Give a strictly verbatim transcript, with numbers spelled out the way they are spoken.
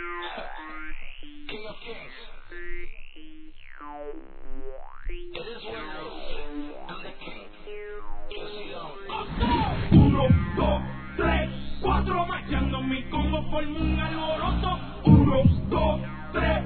King of Kings. It is what it is. I'm the king. Uno, dos, tres, cuatro, marchando mi combo, formo un alboroto. Uno, dos, tres.